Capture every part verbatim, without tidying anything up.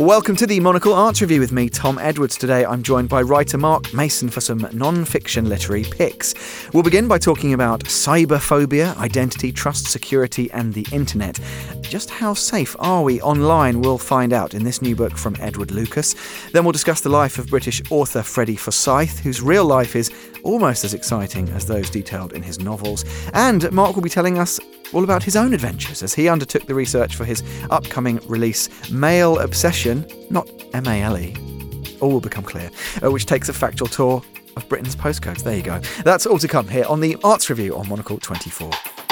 Welcome to the Monocle Arts Review with me, Tom Edwards. Today I'm joined by writer Mark Mason for some non-fiction literary picks. We'll begin by talking about cyberphobia, identity, trust, security and the internet. Just how safe are we online? We'll find out in this new book from Edward Lucas. Then we'll discuss the life of British author Freddie Forsyth, whose real life is almost as exciting as those detailed in his novels. And Mark will be telling us all about his own adventures as he undertook the research for his upcoming release, Male Obsession, not M A L E, all will become clear, uh, which takes a factual tour of Britain's postcodes. There you go. That's all to come here on the Arts Review on Monocle twenty-four.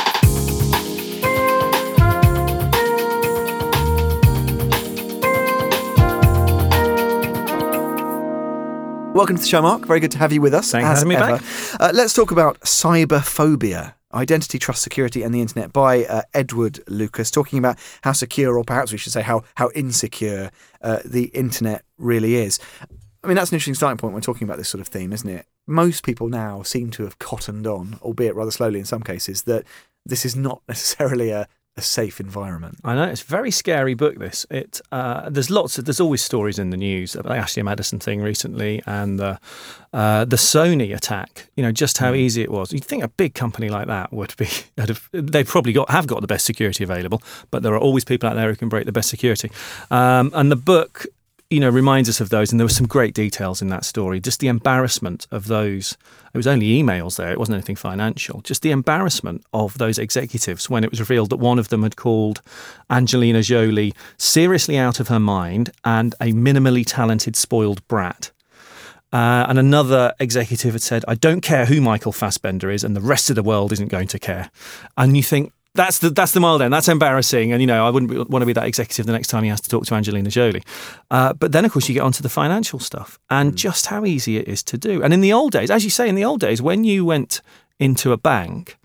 Welcome to the show, Mark. Very good to have you with us. Thanks for having me back. Uh, let's talk about cyberphobia. Identity, Trust, Security and the Internet by uh, Edward Lucas, talking about how secure, or perhaps we should say how how insecure uh, the Internet really is. I mean, that's an interesting starting point when talking about this sort of theme, isn't it? Most people now seem to have cottoned on, albeit rather slowly in some cases, that this is not necessarily a a safe environment. I know, it's a very scary book, this. It uh, there's lots of there's always stories in the news about the Ashley Madison thing recently and the uh, the Sony attack, you know, just how mm. easy it was. You'd think a big company like that would be they've probably got have got the best security available, but there are always people out there who can break the best security. Um, and the book, you know, reminds us of those, and there were some great details in that story. Just the embarrassment of those. It was only emails there. It wasn't anything financial. Just the embarrassment of those executives when it was revealed that one of them had called Angelina Jolie seriously out of her mind and a minimally talented spoiled brat. Uh, and another executive had said, I don't care who Michael Fassbender is, and the rest of the world isn't going to care. And you think, That's the that's the mild end. That's embarrassing, and you know I wouldn't be, want to be that executive the next time he has to talk to Angelina Jolie. Uh, but then, of course, you get onto the financial stuff and mm. just how easy it is to do. And in the old days, as you say, in the old days, when you went into a bank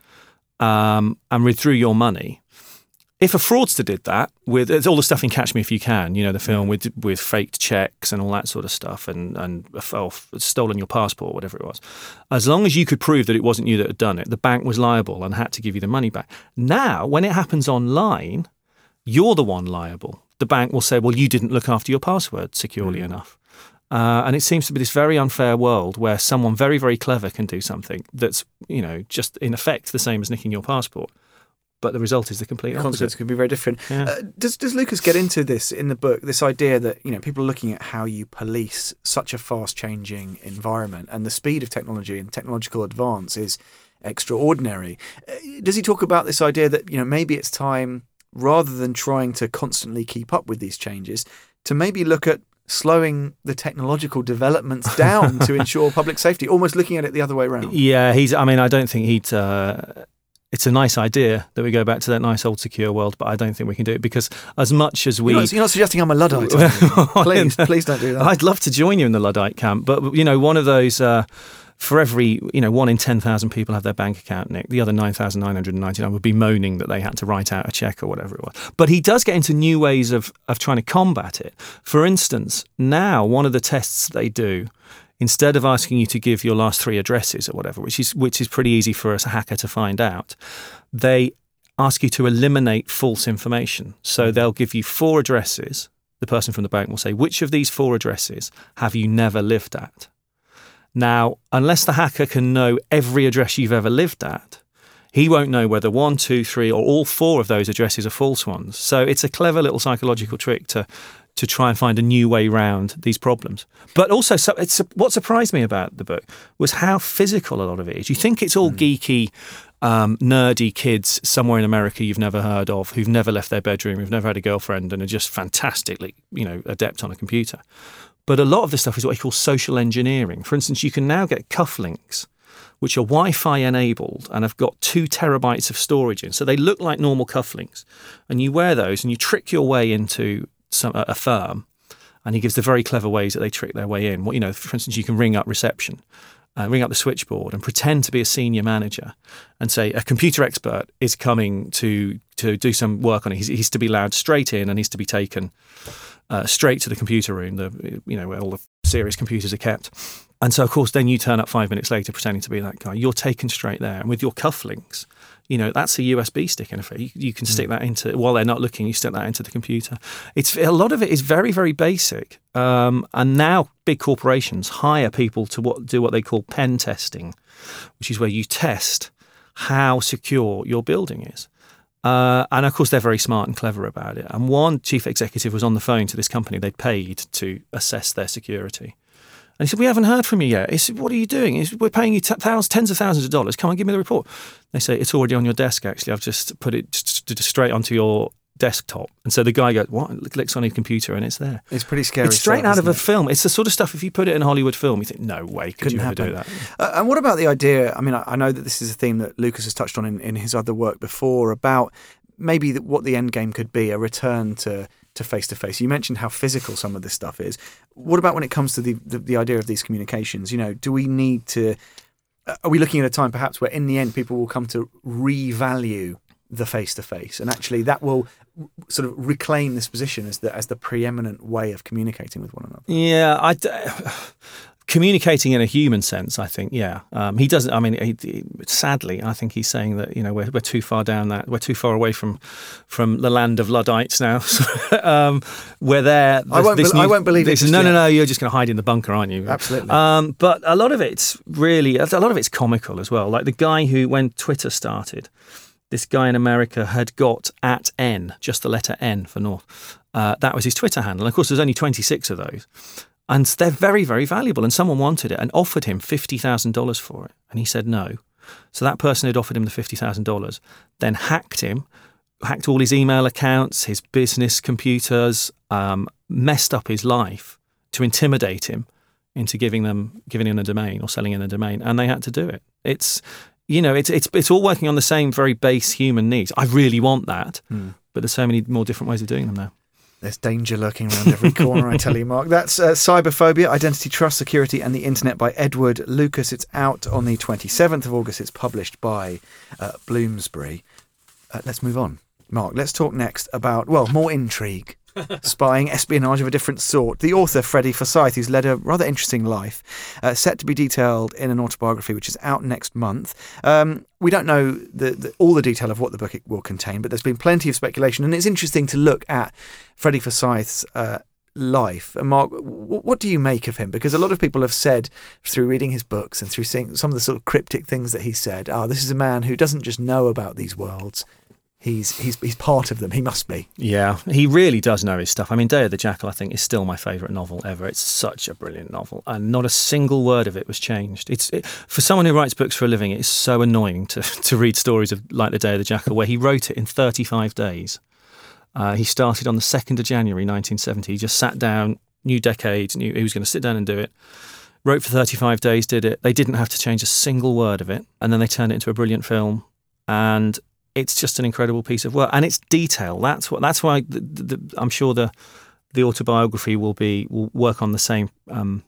um, and withdrew your money, if a fraudster did that with it's all the stuff in Catch Me If You Can, you know, the film with with faked checks and all that sort of stuff, and and oh, stolen your passport, whatever it was, as long as you could prove that it wasn't you that had done it, the bank was liable and had to give you the money back. Now, when it happens online, you're the one liable. The bank will say, well, you didn't look after your password securely mm. enough. Uh, and it seems to be this very unfair world where someone very, very clever can do something that's, you know, just in effect the same as nicking your passport. But the result is the complete opposite. Consequences could be very different. Yeah. Uh, does does Lucas get into this in the book? This idea that you know people are looking at how you police such a fast-changing environment, and the speed of technology and technological advance is extraordinary. Uh, does he talk about this idea that you know maybe it's time, rather than trying to constantly keep up with these changes, to maybe look at slowing the technological developments down to ensure public safety? Almost looking at it the other way around. Yeah, he's. I mean, I don't think he'd. Uh... It's a nice idea that we go back to that nice old secure world, but I don't think we can do it because as much as we... You're not, you're not suggesting I'm a Luddite. please, please don't do that. I'd love to join you in the Luddite camp, but, you know, one of those... Uh, for every, you know, one in ten thousand people have their bank account nicked. The other nine thousand nine hundred ninety-nine would be moaning that they had to write out a check or whatever it was. But he does get into new ways of, of trying to combat it. For instance, now one of the tests they do, instead of asking you to give your last three addresses or whatever, which is which is pretty easy for a hacker to find out, they ask you to eliminate false information. So they'll give you four addresses. The person from the bank will say, which of these four addresses have you never lived at? Now, unless the hacker can know every address you've ever lived at, he won't know whether one, two, three, or all four of those addresses are false ones. So it's a clever little psychological trick to to try and find a new way round these problems. But also, so it's what surprised me about the book was how physical a lot of it is. You think it's all mm. geeky, um, nerdy kids somewhere in America you've never heard of, who've never left their bedroom, who've never had a girlfriend, and are just fantastically, you know, adept on a computer. But a lot of the stuff is what he calls social engineering. For instance, you can now get cufflinks, which are Wi-Fi enabled and have got two terabytes of storage in. So they look like normal cufflinks. And you wear those and you trick your way into some, a firm. And he gives the very clever ways that they trick their way in. Well, you know, for instance, you can ring up reception, uh, ring up the switchboard and pretend to be a senior manager and say a computer expert is coming to to do some work on it. He's, he's to be allowed straight in and he's to be taken uh, straight to the computer room, the you know where all the serious computers are kept. And so, of course, then you turn up five minutes later pretending to be that guy. You're taken straight there. And with your cufflinks, You know, that's a U S B stick in effect. You, you can stick that into, while they're not looking, you stick that into the computer. It's a lot of it is very, very basic. Um, and now big corporations hire people to what, do what they call pen testing, which is where you test how secure your building is. Uh, and of course, they're very smart and clever about it. And one chief executive was on the phone to this company they'd paid to assess their security. And he said, we haven't heard from you yet. He said, what are you doing? He said, we're paying you t- thousands, tens of thousands of dollars. Come on, give me the report. They say, it's already on your desk, actually. I've just put it just straight onto your desktop. And so the guy goes, what? Clicks on his computer and it's there. It's pretty scary. It's straight stuff, out of a it? film. It's the sort of stuff, if you put it in a Hollywood film, you think, no way, could Couldn't you ever happen. do that? Uh, and what about the idea, I mean, I, I know that this is a theme that Lucas has touched on in, in his other work before, about maybe the, what the end game could be, a return to to face-to-face. You mentioned how physical some of this stuff is. What about when it comes to the, the, the idea of these communications? You know, do we need to... Are we looking at a time perhaps where in the end people will come to revalue the face-to-face, and actually that will sort of reclaim this position as the as the preeminent way of communicating with one another? Yeah, I... D- Communicating in a human sense, I think, yeah. Um, he doesn't. I mean, he, he, sadly, I think he's saying that you know we're we're too far down that we're too far away from from the land of Luddites now. um, we're there. I won't. Be- new, I won't believe this, it. No, yet. no, no. You're just going to hide in the bunker, aren't you? Absolutely. Um, but a lot of it's really a lot of it's comical as well. Like the guy who, when Twitter started, this guy in America had got at N, just the letter N for North. Uh, that was his Twitter handle. And of course, there's only twenty-six of those. And they're very, very valuable. And someone wanted it and offered him fifty thousand dollars for it. And he said no. So that person who'd offered him the fifty thousand dollars then hacked him, hacked all his email accounts, his business computers, um, messed up his life to intimidate him into giving them, giving him a domain or selling in a domain. And they had to do it. It's, you know, it's it's it's all working on the same very base human needs. I really want that. Mm. But there's so many more different ways of doing them now. There's danger lurking around every corner, I tell you, Mark. That's uh, Cyberphobia, Identity, Trust, Security and the Internet by Edward Lucas. It's out on the twenty-seventh of August. It's published by uh, Bloomsbury. Uh, let's move on. Mark, let's talk next about, well, more intrigue. Spying, espionage of a different sort. The author, Freddie Forsyth, who's led a rather interesting life, uh, set to be detailed in an autobiography which is out next month. Um, we don't know the, the, all the detail of what the book will contain, but there's been plenty of speculation, and it's interesting to look at Freddie Forsyth's uh, life. And Mark, w- what do you make of him? Because a lot of people have said, through reading his books and through seeing some of the sort of cryptic things that he said, oh, this is a man who doesn't just know about these worlds, He's he's he's part of them. He must be. Yeah, he really does know his stuff. I mean, Day of the Jackal, I think, is still my favourite novel ever. It's such a brilliant novel, and not a single word of it was changed. It's it, for someone who writes books for a living, it's so annoying to to read stories of like The Day of the Jackal, where he wrote it in thirty-five days. Uh, he started on the second of January nineteen seventy. He just sat down, new decade, knew he was going to sit down and do it. Wrote for thirty-five days, did it. They didn't have to change a single word of it, and then they turned it into a brilliant film. And it's just an incredible piece of work, and it's detail. That's what. That's why the, the, I'm sure the the autobiography will be will work on the same um,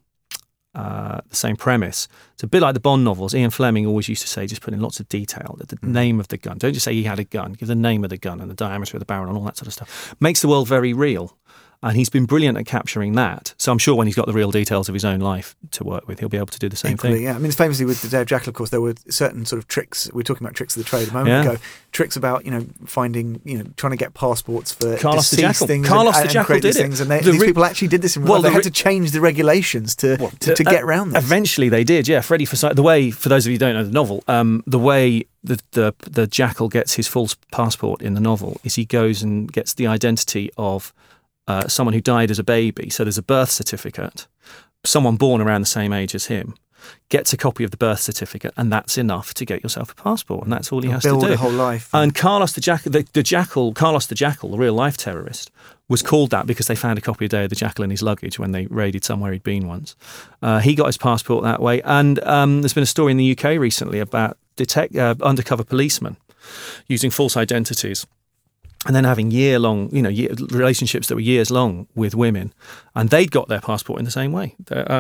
uh, the same premise. It's a bit like the Bond novels. Ian Fleming always used to say, just put in lots of detail. The, the mm. name of the gun. Don't just say he had a gun. Give the name of the gun and the diameter of the barrel and all that sort of stuff. Makes the world very real. And he's been brilliant at capturing that. So I'm sure when he's got the real details of his own life to work with, he'll be able to do the same Equally, thing. Yeah, I mean, famously with The Day of Jackal, of course, there were certain sort of tricks. We were talking about tricks of the trade a moment yeah. ago. Tricks about, you know, finding, you know, trying to get passports for Carlos the Jackal. things. Carlos and, the and Jackal did it. Things. And they, the these re- people actually did this in real well, life. They the had re- to change the regulations to, well, to, to uh, get around this. Eventually they did, yeah. Freddie Forsyth, the way, for those of you who don't know the novel, um, the way the, the, the Jackal gets his full passport in the novel is he goes and gets the identity of Uh, someone who died as a baby. So there's a birth certificate. Someone born around the same age as him gets a copy of the birth certificate, and that's enough to get yourself a passport, and that's all he You'll has build to do. a whole life. And Carlos the Jackal, the, the Jackal, Carlos the Jackal, the real life terrorist, was called that because they found a copy of Day of the Jackal in his luggage when they raided somewhere he'd been once. Uh, he got his passport that way, and um, there's been a story in the U K recently about detect, uh, undercover policemen using false identities. And then having year-long, you know, year, relationships that were years long with women, and they'd got their passport in the same way. Um,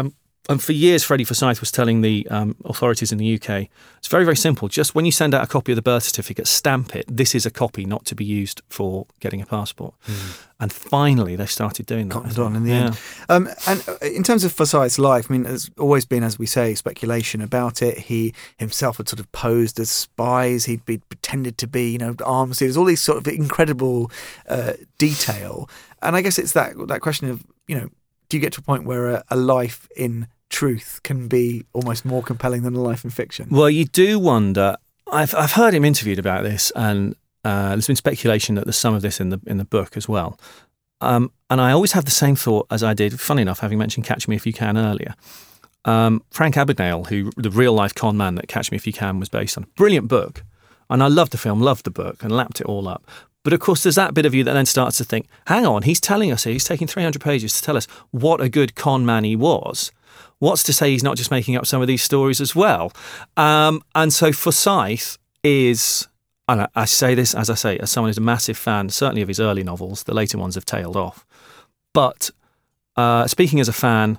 and for years, Freddie Forsyth was telling the um, authorities in the U K, it's very, very simple. Just when you send out a copy of the birth certificate, stamp it. This is a copy not to be used for getting a passport. Mm. And finally, they started doing that. Cottoned on in the yeah. end. Um, and in terms of Forsyth's life, I mean, there's always been, as we say, speculation about it. He himself had sort of posed as spies. He'd be pretended to be, you know, arms. There's all these sort of incredible uh, detail. And I guess it's that that question of, you know, do you get to a point where a, a life in truth can be almost more compelling than a life in fiction? Well, you do wonder. I've I've heard him interviewed about this, and uh, there's been speculation that there's some of this in the in the book as well. Um, and I always have the same thought as I did, funny enough, having mentioned Catch Me If You Can earlier. Um, Frank Abagnale, who the real life con man that Catch Me If You Can was based on, brilliant book, and I loved the film, loved the book, and lapped it all up. But of course, there's that bit of you that then starts to think, hang on, he's telling us here, he's taking three hundred pages to tell us what a good con man he was. What's to say he's not just making up some of these stories as well? Um, and so Forsyth is, and I say this, as I say, as someone who's a massive fan, certainly of his early novels. The later ones have tailed off. But uh, speaking as a fan,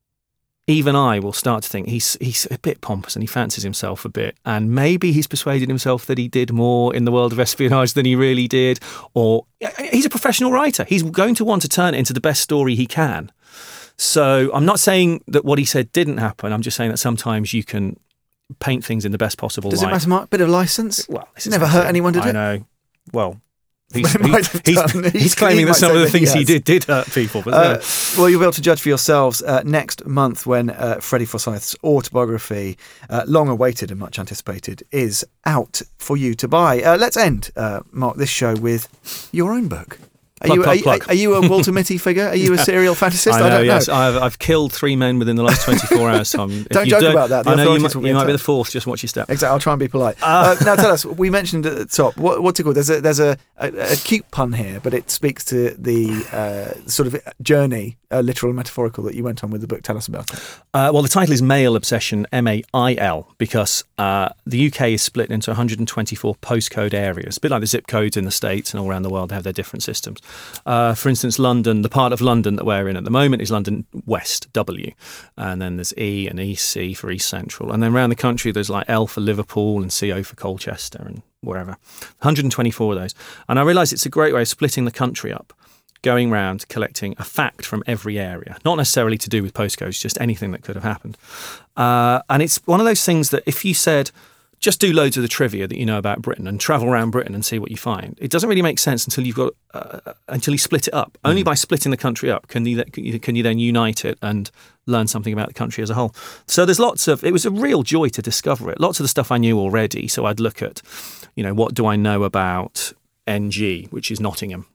even I will start to think he's he's a bit pompous and he fancies himself a bit. And maybe he's persuaded himself that he did more in the world of espionage than he really did. Or he's a professional writer. He's going to want to turn it into the best story he can. So I'm not saying that what he said didn't happen. I'm just saying that sometimes you can paint things in the best possible Does light. Does it matter, Mark? Bit of licence? Well, it's never hurt anyone, did it? I know. Well, he's, he's, he's, he's claiming that some of the things he, he did did hurt people. But uh, no. Well, you'll be able to judge for yourselves uh, next month when uh, Freddie Forsyth's autobiography, uh, long awaited and much anticipated, is out for you to buy. Uh, let's end, uh, Mark, this show with your own book. Are, plug, you, plug, are, plug. are you a Walter Mitty figure? Are you a serial fantasist? I know, I don't know. Yes, I've, I've killed three men within the last twenty-four hours, Tom. Don't joke about that. The I know you might, will be you might be the fourth. Just watch your step. Exactly. I'll try and be polite. Uh, uh, now tell us. We mentioned at the top. What, what's it called? There's a there's a, a, a cute pun here, but it speaks to the uh, sort of journey, uh, literal and metaphorical, that you went on with the book. Tell us about it. Uh, well, the title is Mail Obsession, M A I L, because uh, the U K is split into one hundred twenty-four postcode areas, a bit like the zip codes in the States and all around the world. They have their different systems. Uh, for instance, London, the part of London that we're in at the moment is London West, W. And then there's E and E C for East Central. And then around the country, there's like L for Liverpool and C O for Colchester and wherever. one hundred twenty-four of those. And I realise it's a great way of splitting the country up, going round collecting a fact from every area, not necessarily to do with postcodes, just anything that could have happened. Uh, and it's one of those things that if you said, just do loads of the trivia that you know about Britain and travel around Britain and see what you find, it doesn't really make sense until you've got uh, until you split it up. Mm. Only by splitting the country up can you can you then unite it and learn something about the country as a whole. So there's lots of, it was a real joy to discover it. Lots of the stuff I knew already. So I'd look at, you know, what do I know about N G, which is Nottingham.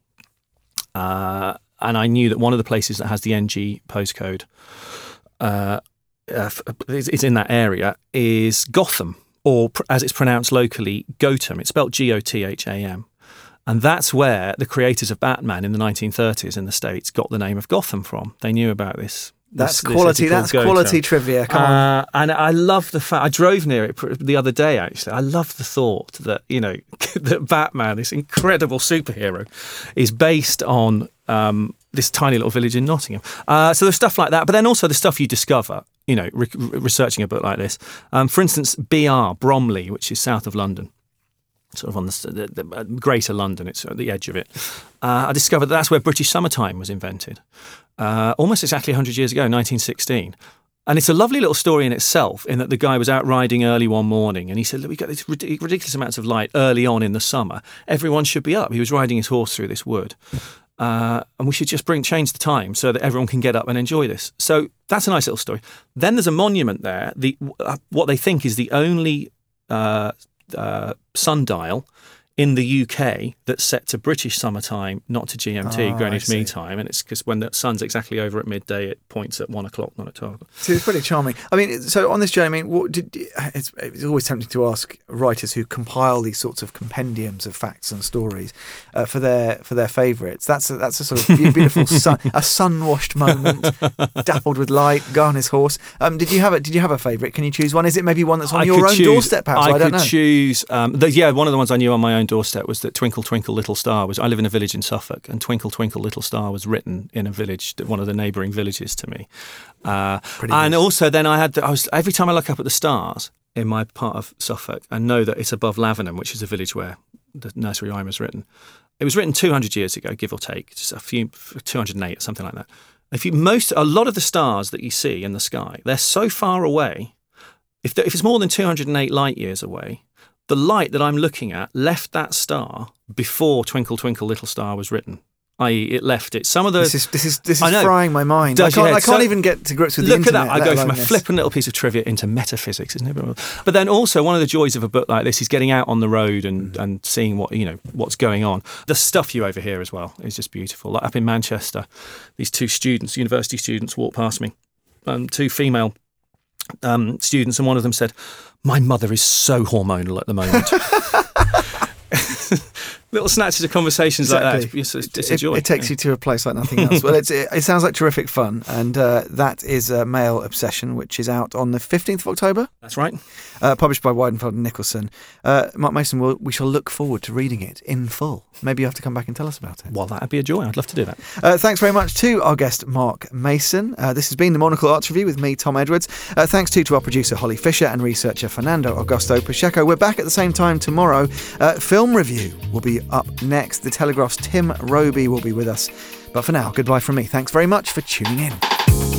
Uh, and I knew that one of the places that has the N G postcode uh, uh, is in that area is Gotham, or as it's pronounced locally, Gotham. It's spelled G O T H A M. And that's where the creators of Batman in the nineteen thirties in the States got the name of Gotham from. They knew about this. That's this, quality. This that's Gotham. Quality trivia. Come on. Uh, and I love the fact, I drove near it the other day, actually. I love the thought that, you know, that Batman, this incredible superhero, is based on um, this tiny little village in Nottingham. Uh, so there's stuff like that, but then also the stuff you discover, you know, re- researching a book like this. Um, for instance, B R, Bromley, which is south of London, sort of on the, the, the greater London, it's at the edge of it. Uh, I discovered that that's where British summertime was invented, uh, almost exactly one hundred years ago, nineteen sixteen. And it's a lovely little story in itself, in that the guy was out riding early one morning and he said, look, we got these ridiculous amounts of light early on in the summer. Everyone should be up. He was riding his horse through this wood. Uh, and we should just bring change the time so that everyone can get up and enjoy this. So that's a nice little story. Then there's a monument there, the uh, what they think is the only uh, uh, sundial in the U K that's set to British summertime, not to G M T, oh, Greenwich Mean Time. And it's because when the sun's exactly over at midday, it points at one o'clock, not at twelve o'clock. See, it's pretty charming. I mean, so on this journey, I mean, what did it's, it's always tempting to ask writers who compile these sorts of compendiums of facts and stories uh, for their for their favourites. That's a, that's a sort of beautiful sun, a sun-washed moment, dappled with light, Garner's horse. Um, did you have a Did you have a favourite? Can you choose one? Is it maybe one that's on I your own choose, doorstep? Perhaps I, I I could don't know. choose. Um, the, yeah, one of the ones I knew on my own doorstep was that Twinkle Twinkle Little Star was, I live in a village in Suffolk, and Twinkle Twinkle Little Star was written in a village, one of the neighbouring villages to me. Uh, and good. also then I had, I was every time I look up at the stars in my part of Suffolk and know that it's above Lavenham, which is a village where the nursery rhyme was written. It was written two hundred years ago, give or take, just a few, two hundred eight or something like that. If you most, a lot of the stars that you see in the sky, they're so far away. If, if it's more than two hundred eight light years away, the light that I'm looking at left that star before Twinkle Twinkle Little Star was written. that is, it left it. Some of the this is this is this is frying my mind. I can't, I can't so, even get to grips with the look internet. Look at that! I go from a this. flippant little piece of trivia into metaphysics, isn't it? But then also one of the joys of a book like this is getting out on the road and, mm. and seeing what you know what's going on. The stuff you overhear as well is just beautiful. Like up in Manchester, these two students, university students, walked past me. Um, two female um, students, and one of them said, "My mother is so hormonal at the moment." Little snatches of conversations exactly. like that. It's, it's, it's a joy. It, it takes yeah. you to a place like nothing else. Well, it's, it, it sounds like terrific fun, and uh, that is uh, Male Obsession, which is out on the fifteenth of October. That's right. Uh, published by Weidenfeld and Nicholson. Uh, Mark Mason, we'll, we shall look forward to reading it in full. Maybe you have to come back and tell us about it. Well, that'd be a joy. I'd love to do that. Uh, thanks very much to our guest, Mark Mason. Uh, this has been the Monocle Arts Review with me, Tom Edwards. Uh, thanks too to our producer, Holly Fisher, and researcher, Fernando Augusto Pacheco. We're back at the same time tomorrow. Uh, Film Review will be up next. The Telegraph's Tim Roby will be with us. But for now, goodbye from me. Thanks very much for tuning in.